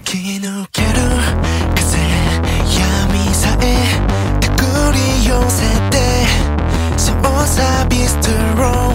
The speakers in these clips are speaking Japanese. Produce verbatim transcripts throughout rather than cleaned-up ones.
き抜ける風闇さえ手繰り寄せてそうさビストロー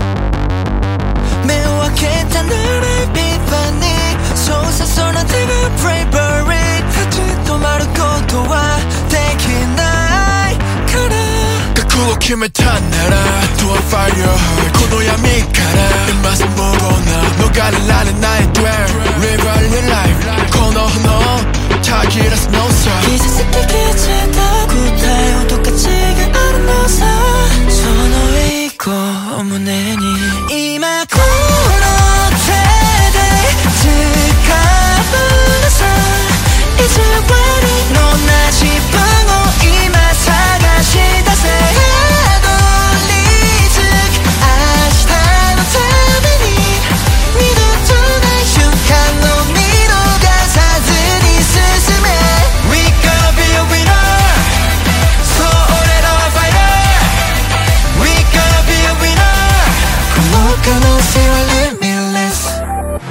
目を開けたならエピファニーそうさその手がブレイバリー立ち止まることはできないから覚悟決めたなら To a fire この闇から今すぐもな逃れられない Dwell Live your life この炎たぎらすのさ傷つき消えちゃった答えをと価値があるのさその栄光を胸に今この手で掴むのさ偽りのな自分を今探し出せたどり着く明日のために二度とない瞬間を見逃さずに進め We gonna be a winner そう俺らはファイター We gonna be a winner この可能性は limitless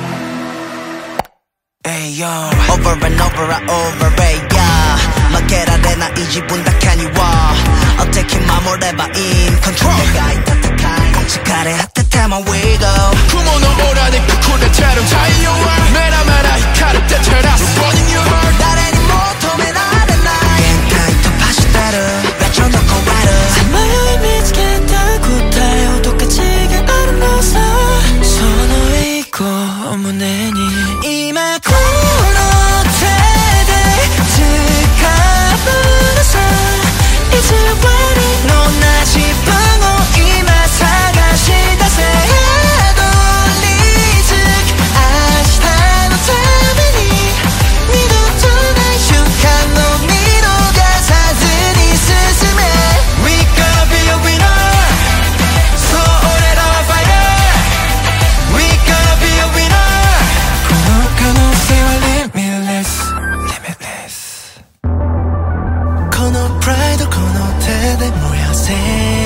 Hey yo Over and over and over it yeah 負けられない自分だけには어떻게守ればいい Control 願い戦い疲れ果てても We go 雲のオーラで隠れてる太陽はメラメラ光って照らす Running your heart 誰にも止められない限界突破してる別所の超えるさまよい見つけた答えをと価値があるのさその栄光を胸に今この手で掴むのさ偽りのな自分を今探し出せたどり着く明日のために二度とない瞬間を見逃さずに進め We gonna be a winner そう俺らはファイター We gonna be a winner この可能性は limitless limitless このプライドこの手で燃やせ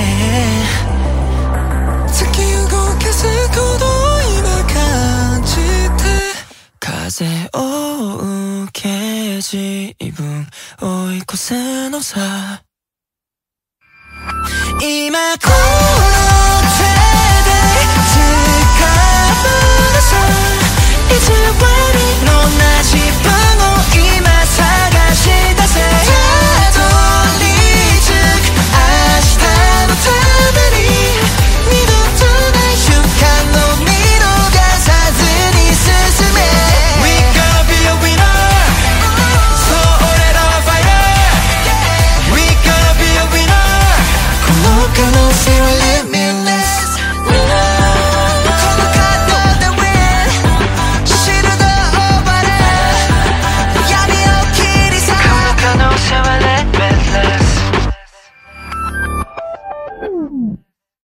突き動かすことを今感じて風を受け自分追い越せのさ今この手で掴むのさいつ